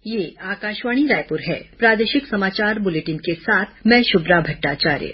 ये आकाशवाणी रायपुर है। प्रादेशिक समाचार बुलेटिन के साथ मैं शुभ्रा भट्टाचार्य।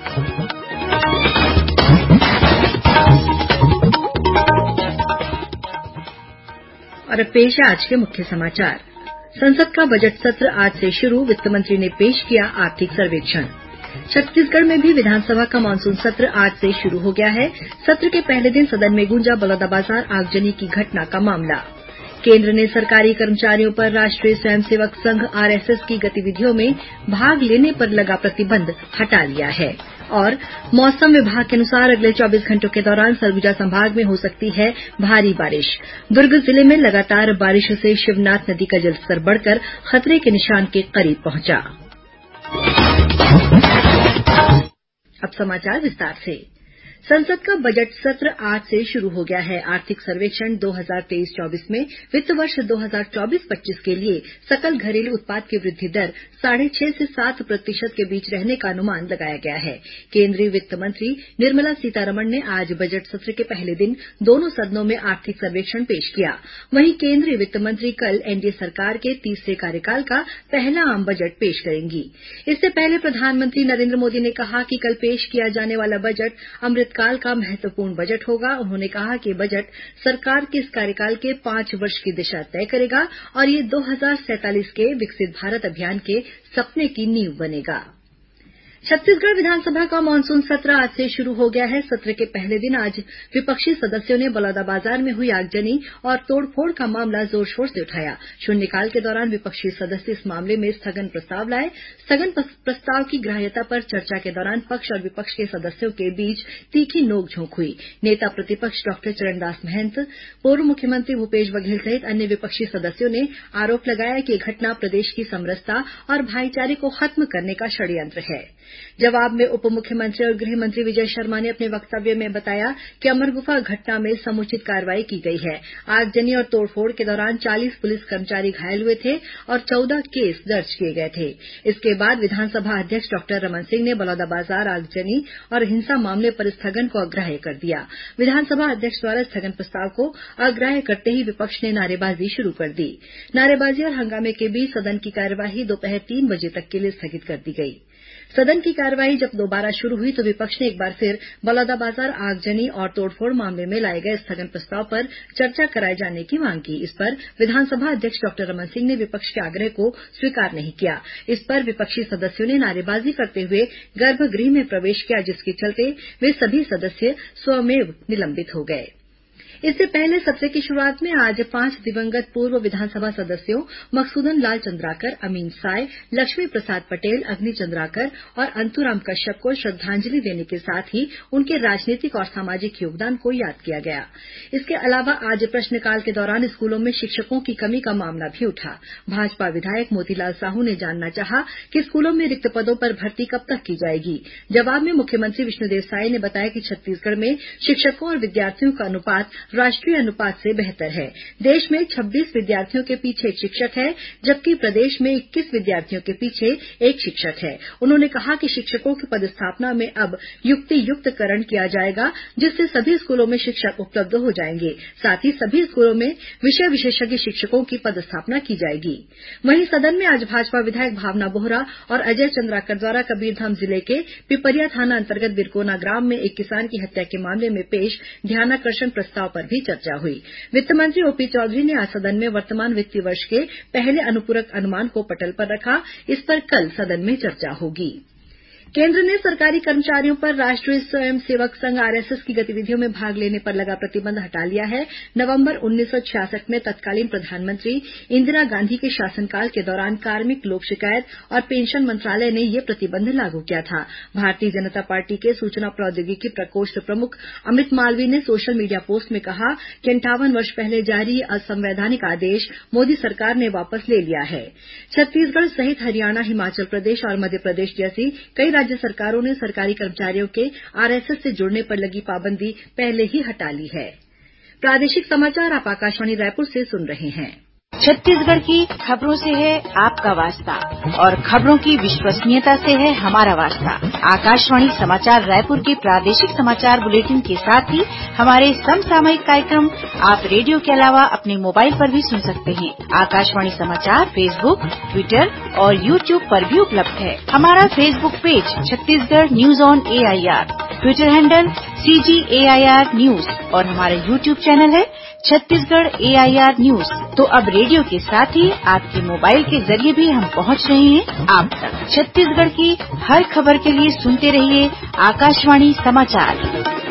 और अब पेश है आज के मुख्य समाचार। संसद का बजट सत्र आज से शुरू। वित्त मंत्री ने पेश किया आर्थिक सर्वेक्षण। छत्तीसगढ़ में भी विधानसभा का मानसून सत्र आज से शुरू हो गया है। सत्र के पहले दिन सदन में गूंजा बलौदाबाजार आगजनी की घटना का मामला। केंद्र ने सरकारी कर्मचारियों पर राष्ट्रीय स्वयंसेवक संघ आरएसएस की गतिविधियों में भाग लेने पर लगा प्रतिबंध हटा लिया है। और मौसम विभाग के अनुसार अगले 24 घंटों के दौरान सरगुजा संभाग में हो सकती है भारी बारिश। दुर्ग जिले में लगातार बारिश से शिवनाथ नदी का जलस्तर बढ़कर खतरे के निशान के करीब पहुंचा। अब समाचार विस्तार से। संसद का बजट सत्र आज से शुरू हो गया है। आर्थिक सर्वेक्षण 2023-24 में वित्त वर्ष 2024-25 के लिए सकल घरेलू उत्पाद की वृद्धि दर 6.5 से 7% के बीच रहने का अनुमान लगाया गया है। केंद्रीय वित्त मंत्री निर्मला सीतारमण ने आज बजट सत्र के पहले दिन दोनों सदनों में आर्थिक सर्वेक्षण पेश किया। वहीं केंद्रीय वित्त मंत्री कल एनडीए सरकार के तीसरे कार्यकाल का पहला आम बजट पेश करेंगी। इससे पहले प्रधानमंत्री नरेंद्र मोदी ने कहा कि कल पेश किया जाने वाला बजट अमृतकाल का महत्वपूर्ण बजट होगा। उन्होंने कहा कि बजट सरकार के इस कार्यकाल के 5 वर्ष की दिशा तय करेगा और ये 2047 के विकसित भारत अभियान के सपने की नींव बनेगा। छत्तीसगढ़ विधानसभा का मानसून सत्र आज से शुरू हो गया है। सत्र के पहले दिन आज विपक्षी सदस्यों ने बलौदाबाजार में हुई आगजनी और तोड़फोड़ का मामला जोर शोर से उठाया। शून्यकाल के दौरान विपक्षी सदस्य इस मामले में स्थगन प्रस्ताव लाए। स्थगन प्रस्ताव की ग्राह्यता पर चर्चा के दौरान पक्ष और विपक्ष के सदस्यों के बीच तीखी नोकझोंक हुई। नेता प्रतिपक्ष डॉक्टर चरणदास महंत, पूर्व मुख्यमंत्री भूपेश बघेल सहित अन्य विपक्षी सदस्यों ने आरोप लगाया कि यह घटना प्रदेश की समरसता और भाईचारे को खत्म करने का षड्यंत्र है। जवाब में उप मुख्यमंत्री और गृह मंत्री विजय शर्मा ने अपने वक्तव्य में बताया कि अमरगुफा घटना में समुचित कार्रवाई की गई है। आगजनी और तोड़फोड़ के दौरान 40 पुलिस कर्मचारी घायल हुए थे और 14 केस दर्ज किए गए थे। इसके बाद विधानसभा अध्यक्ष डॉक्टर रमन सिंह ने बलौदाबाजार आगजनी और हिंसा मामले पर स्थगन को अग्राह्य कर दिया। विधानसभा अध्यक्ष द्वारा स्थगन प्रस्ताव को अग्राह्य करते ही विपक्ष ने नारेबाजी शुरू कर दी। नारेबाजी और हंगामे के बीच सदन की कार्यवाही दोपहर 3 बजे तक के लिए स्थगित कर दी गई। सदन की कार्यवाही जब दोबारा शुरू हुई तो विपक्ष ने एक बार फिर बलौदाबाजार आगजनी और तोड़फोड़ मामले में लाए गए स्थगन प्रस्ताव पर चर्चा कराए जाने की मांग की। इस पर विधानसभा अध्यक्ष डॉक्टर रमन सिंह ने विपक्ष के आग्रह को स्वीकार नहीं किया। इस पर विपक्षी सदस्यों ने नारेबाजी करते हुए गर्भगृह में प्रवेश किया, जिसके चलते वे सभी सदस्य स्वमेव निलंबित हो गए। इससे पहले सत्र की शुरुआत में आज 5 दिवंगत पूर्व विधानसभा सदस्यों मकसूदन लाल चंद्राकर, अमीन साय, लक्ष्मी प्रसाद पटेल, अग्नि चंद्राकर और अंतुराम कश्यप को श्रद्धांजलि देने के साथ ही उनके राजनीतिक और सामाजिक योगदान को याद किया गया। इसके अलावा आज प्रश्नकाल के दौरान स्कूलों में शिक्षकों की कमी का मामला भी उठा। भाजपा विधायक मोतीलाल साहू ने जानना चाहा कि स्कूलों में रिक्त पदों पर भर्ती कब तक की जाएगी। जवाब में मुख्यमंत्री विष्णुदेव साय ने बताया कि छत्तीसगढ़ में शिक्षकों और विद्यार्थियों का अनुपात राष्ट्रीय अनुपात से बेहतर है। देश में 26 विद्यार्थियों के पीछे एक शिक्षक है, जबकि प्रदेश में 21 विद्यार्थियों के पीछे एक शिक्षक है। उन्होंने कहा कि शिक्षकों की पदस्थापना में अब युक्तियुक्तकरण किया जाएगा, जिससे सभी स्कूलों में शिक्षक उपलब्ध हो जाएंगे। साथ ही सभी स्कूलों में विषय विशेषज्ञ शिक्षकों की पदस्थापना की जाएगी। वहीं सदन में आज भाजपा विधायक भावना बोहरा और अजय चंद्राकर द्वारा कबीरधाम जिले के पिपरिया थाना अंतर्गत बिरकोना ग्राम में एक किसान की हत्या के मामले में पेश ध्यानाकर्षण प्रस्ताव पर भी चर्चा हुई। वित्त मंत्री ओपी चौधरी ने आज सदन में वर्तमान वित्तीय वर्ष के पहले अनुपूरक अनुमान को पटल पर रखा। इस पर कल सदन में चर्चा होगी। केंद्र ने सरकारी कर्मचारियों पर राष्ट्रीय स्वयंसेवक संघ आरएसएस की गतिविधियों में भाग लेने पर लगा प्रतिबंध हटा लिया है। नवंबर 1966 में तत्कालीन प्रधानमंत्री इंदिरा गांधी के शासनकाल के दौरान कार्मिक लोक शिकायत और पेंशन मंत्रालय ने यह प्रतिबंध लागू किया था। भारतीय जनता पार्टी के सूचना प्रौद्योगिकी प्रकोष्ठ प्रमुख अमित मालवीय ने सोशल मीडिया पोस्ट में कहा कि 58 वर्ष पहले जारी असंवैधानिक आदेश मोदी सरकार ने वापस ले लिया है। छत्तीसगढ़ सहित हरियाणा, हिमाचल प्रदेश और मध्य प्रदेश जैसी कई राज्य सरकारों ने सरकारी कर्मचारियों के आरएसएस से जुड़ने पर लगी पाबंदी पहले ही हटा ली है। प्रादेशिक समाचार आप आकाशवाणी रायपुर से सुन रहे हैं। छत्तीसगढ़ की खबरों से है आपका वास्ता और खबरों की विश्वसनीयता से है हमारा वास्ता। आकाशवाणी समाचार रायपुर के प्रादेशिक समाचार बुलेटिन के साथ ही हमारे समसामयिक कार्यक्रम आप रेडियो के अलावा अपने मोबाइल पर भी सुन सकते हैं। आकाशवाणी समाचार फेसबुक, ट्विटर और यूट्यूब पर भी उपलब्ध है। हमारा Facebook page Chhattisgarh news on AIR, Twitter handle CGAIR news और हमारा यूट्यूब चैनल है छत्तीसगढ़ AIR न्यूज। तो अब रेडियो के साथ ही आपके मोबाइल के जरिए भी हम पहुंच रहे हैं आप तक। छत्तीसगढ़ की हर खबर के लिए सुनते रहिए आकाशवाणी समाचार।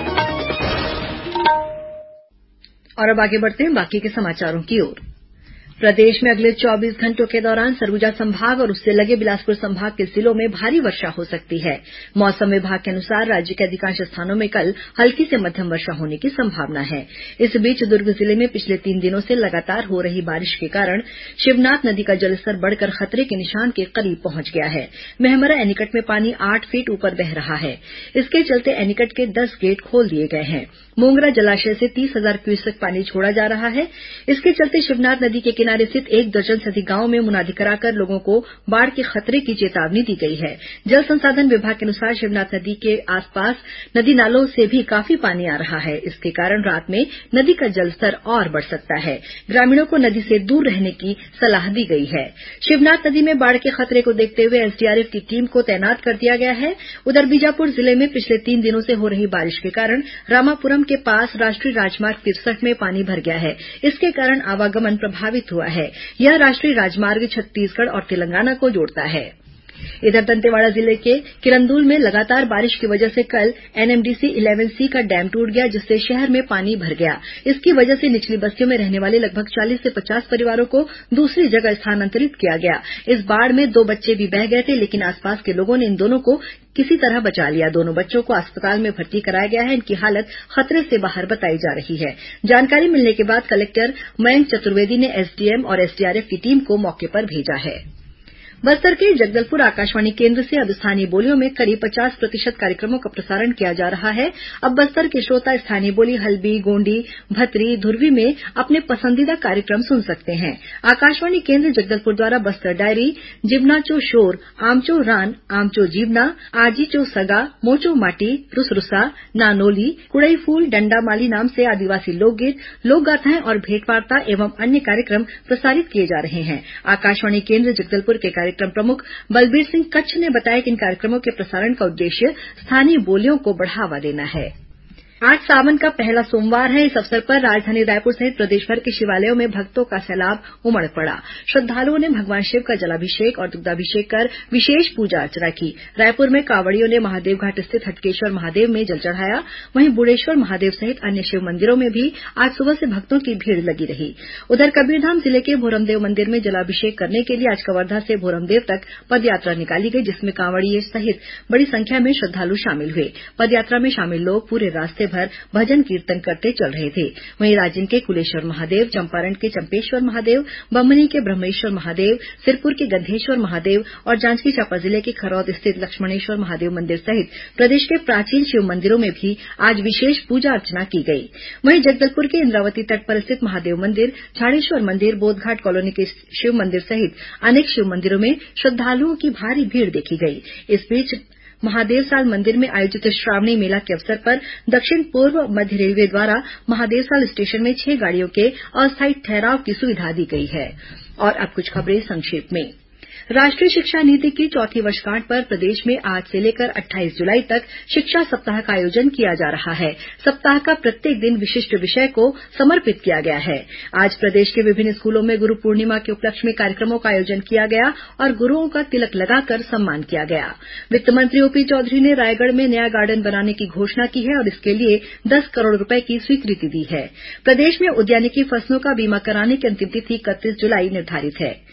और अब आगे बढ़ते हैं बाकी के समाचारों की ओर। प्रदेश में अगले 24 घंटों के दौरान सरगुजा संभाग और उससे लगे बिलासपुर संभाग के जिलों में भारी वर्षा हो सकती है। मौसम विभाग के अनुसार राज्य के अधिकांश स्थानों में कल हल्की से मध्यम वर्षा होने की संभावना है। इस बीच दुर्ग जिले में पिछले 3 दिनों से लगातार हो रही बारिश के कारण शिवनाथ नदी का जलस्तर बढ़कर खतरे के निशान के करीब पहुंच गया है। मेहमरा एनीकट में पानी 8 फीट ऊपर बह रहा है। इसके चलते एनीकट के 10 गेट खोल दिए गए हैं। मोंगरा जलाशय से 30,000 क्यूसेक पानी छोड़ा जा रहा है। इसके चलते शिवनाथ नदी के किनारे स्थित 1 दर्जन से अधिक गांवों में मुनादी कराकर लोगों को बाढ़ के खतरे की चेतावनी दी गई है। जल संसाधन विभाग के अनुसार शिवनाथ नदी के आसपास नदी नालों से भी काफी पानी आ रहा है। इसके कारण रात में नदी का जलस्तर और बढ़ सकता है। ग्रामीणों को नदी से दूर रहने की सलाह दी गई है। शिवनाथ नदी में बाढ़ के खतरे को देखते हुए SDRF की टीम को तैनात कर दिया गया है। उधर बीजापुर जिले में पिछले 3 दिनों से हो रही बारिश के कारण रामापुरम के पास राष्ट्रीय राजमार्ग 63 में पानी भर गया है। इसके कारण आवागमन प्रभावित हुआ है। यह राष्ट्रीय राजमार्ग छत्तीसगढ़ और तेलंगाना को जोड़ता है। इधर दंतेवाड़ा जिले के किरंदुल में लगातार बारिश की वजह से कल NMDC 11C का डैम टूट गया, जिससे शहर में पानी भर गया। इसकी वजह से निचली बस्तियों में रहने वाले लगभग 40 से 50 परिवारों को दूसरी जगह स्थानांतरित किया गया। इस बाढ़ में 2 बच्चे भी बह गए थे, लेकिन आसपास के लोगों ने इन दोनों को किसी तरह बचा लिया। दोनों बच्चों को अस्पताल में भर्ती कराया गया है। इनकी हालत खतरे से बाहर बताई जा रही है। जानकारी मिलने के बाद कलेक्टर मयंक चतुर्वेदी ने SDM और SDRF की टीम को मौके पर भेजा है। बस्तर के जगदलपुर आकाशवाणी केंद्र से अब स्थानीय बोलियों में करीब 50% कार्यक्रमों का प्रसारण किया जा रहा है। अब बस्तर के श्रोता स्थानीय बोली हल्बी, गोंडी, भतरी, धुरवी में अपने पसंदीदा कार्यक्रम सुन सकते हैं। आकाशवाणी केंद्र जगदलपुर द्वारा बस्तर डायरी, जिबनाचो शोर, आमचो रान, आमचो जीवना, आजीचो सगा, मोचो माटी, रुसरुसा, नानोली, कुड़ई फूल, डंडा माली नाम से आदिवासी लोकगीत, लोक गाथाएं और भेंटवार्ता एवं अन्य कार्यक्रम प्रसारित किए जा रहे हैं। आकाशवाणी केंद्र जगदलपुर के कार्यक्रम प्रमुख बलबीर सिंह कच्छ ने बताया कि इन कार्यक्रमों के प्रसारण का उद्देश्य स्थानीय बोलियों को बढ़ावा देना है। आज सावन का पहला सोमवार है। इस अवसर पर राजधानी रायपुर सहित प्रदेशभर के शिवालयों में भक्तों का सैलाब उमड़ पड़ा। श्रद्धालुओं ने भगवान शिव का जलाभिषेक और दुग्धाभिषेक कर विशेष पूजा अर्चना की। रायपुर में कांवड़ियों ने महादेव घाट स्थित हटकेश्वर महादेव में जल चढ़ाया। वहीं बुढ़ेश्वर महादेव सहित अन्य शिव मंदिरों में भी आज सुबह से भक्तों की भीड़ लगी रही। उधर कबीरधाम जिले के भोरमदेव मंदिर में जलाभिषेक करने के लिए आज कवर्धा से भोरमदेव तक पदयात्रा निकाली गई, जिसमें कांवड़िये सहित बड़ी संख्या में श्रद्धालु शामिल हुए। पदयात्रा में शामिल लोग पूरे रास्ते भर भजन कीर्तन करते चल रहे थे। वहीं राजिम के कुलेश्वर महादेव, चंपारण के चंपेश्वर महादेव, बमनी के ब्रह्मेश्वर महादेव, सिरपुर के गंधेश्वर महादेव और जांजगीर चांपा जिले के खरौद स्थित लक्ष्मणेश्वर महादेव मंदिर सहित प्रदेश के प्राचीन शिव मंदिरों में भी आज विशेष पूजा अर्चना की गई। वहीं जगदलपुर के इंद्रावती तट पर स्थित महादेव मंदिर, झाड़ेश्वर मंदिर, बोधघाट कॉलोनी के शिव मंदिर सहित अनेक शिव मंदिरों में श्रद्धालुओं की भारी भीड़ देखी गई। इस बीच महादेवसाल मंदिर में आयोजित श्रावणी मेला के अवसर पर दक्षिण पूर्व मध्य रेलवे द्वारा महादेवसाल स्टेशन में 6 गाड़ियों के अस्थायी ठहराव की सुविधा दी गई है। और अब कुछ खबरें संक्षेप में। राष्ट्रीय शिक्षा नीति की 4वीं वर्षगांठ पर प्रदेश में आज से लेकर 28 जुलाई तक शिक्षा सप्ताह का आयोजन किया जा रहा है। सप्ताह का प्रत्येक दिन विशिष्ट विषय को समर्पित किया गया है। आज प्रदेश के विभिन्न स्कूलों में गुरु पूर्णिमा के उपलक्ष्य में कार्यक्रमों का आयोजन किया गया और गुरुओं का तिलक लगाकर सम्मान किया गया। वित्त मंत्री ओपी चौधरी ने रायगढ़ में नया गार्डन बनाने की घोषणा की है और इसके लिए 10 करोड़ रूपये की स्वीकृति दी है। प्रदेश में उद्यानिकी फसलों का बीमा कराने की अंतिम तिथि 31 जुलाई निर्धारित है।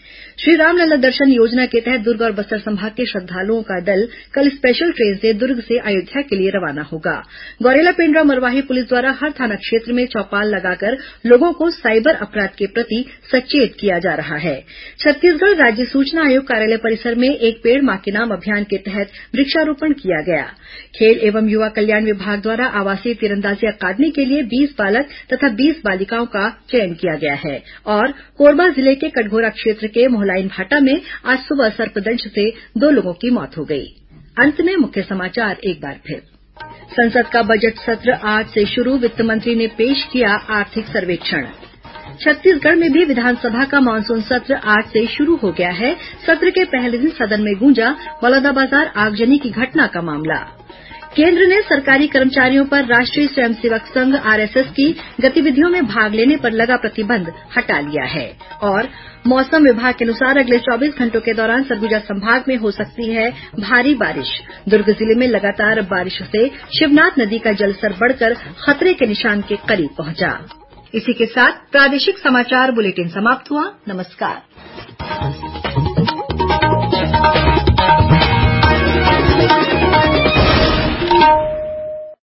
श्री रामलला दर्शन योजना के तहत दुर्ग और बस्तर संभाग के श्रद्धालुओं का दल कल स्पेशल ट्रेन से दुर्ग से अयोध्या के लिए रवाना होगा। गौरेला पेंड्रा मरवाही पुलिस द्वारा हर थाना क्षेत्र में चौपाल लगाकर लोगों को साइबर अपराध के प्रति सचेत किया जा रहा है। छत्तीसगढ़ राज्य सूचना आयोग कार्यालय परिसर में एक पेड़ मां के नाम अभियान के तहत वृक्षारोपण किया गया। खेल एवं युवा कल्याण विभाग द्वारा आवासीय तीरंदाजी अकादमी के लिए 20 बालक तथा 20 बालिकाओं का चयन किया गया है। और कोरबा जिले के कटघोरा क्षेत्र के मोहलाइन भाटा में आज सुबह सर्पदंश से 2 लोगों की मौत हो गई। अंत में मुख्य समाचार एक बार फिर। संसद का बजट सत्र आज से शुरू, वित्त मंत्री ने पेश किया आर्थिक सर्वेक्षण। छत्तीसगढ़ में भी विधानसभा का मानसून सत्र आज से शुरू हो गया है। सत्र के पहले दिन सदन में गूंजा बलौदाबाजार आगजनी की घटना का मामला। केंद्र ने सरकारी कर्मचारियों पर राष्ट्रीय स्वयंसेवक संघ आरएसएस की गतिविधियों में भाग लेने पर लगा प्रतिबंध हटा लिया है। और मौसम विभाग के अनुसार अगले 24 घंटों के दौरान सरगुजा संभाग में हो सकती है भारी बारिश। दुर्ग जिले में लगातार बारिश से शिवनाथ नदी का जलस्तर बढ़कर खतरे के निशान के करीब पहुंचा। इसी के साथ प्रादेशिक समाचार बुलेटिन समाप्त हुआ। नमस्कार।